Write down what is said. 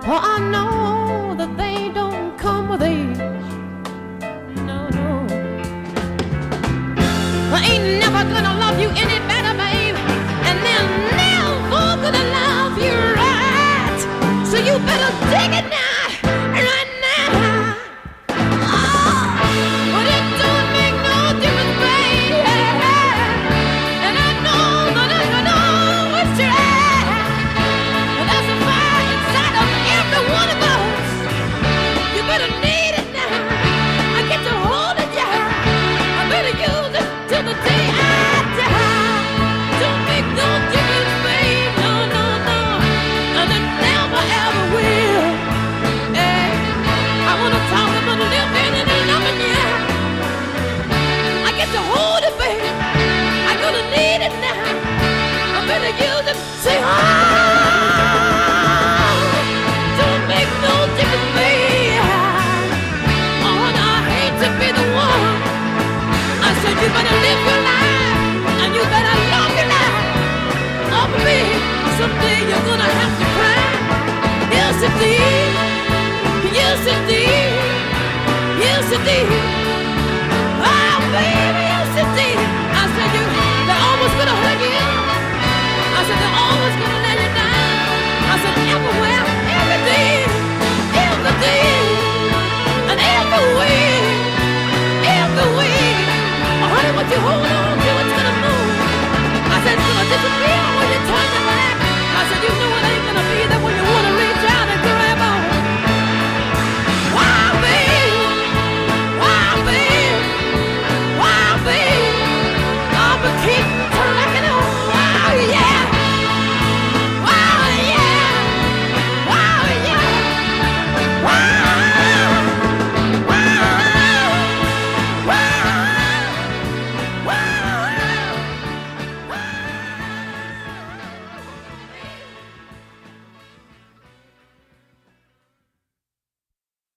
For I know that they don't come with age. No, no. I ain't never gonna love you any better, babe. And they're never gonna love you right. So you better dig it now, right now. Oh, but it don't make no difference, babe. And I know that I know it's right. And there's a fire inside of every one of us. You better need it now. I get to hold it, yeah. I better use it till the day I die. Don't make no difference, babe. No, no, no. And it never ever will. Hey, I wanna talk about living and loving you. I get to hold it, babe. I gonna need it now. I better use it. Say, oh, don't make no difference, babe. Oh, and I hate to be the one. I said you better live your life and you better love your life. Oh, baby, someday you're gonna have to cry. Yes, indeed. Yes, indeed. Yes, indeed. Oh, baby, yes, indeed. I said they're always gonna hurt you. I said they're always gonna let you down. I said everywhere, every day, and every way. Oh, honey, what you holding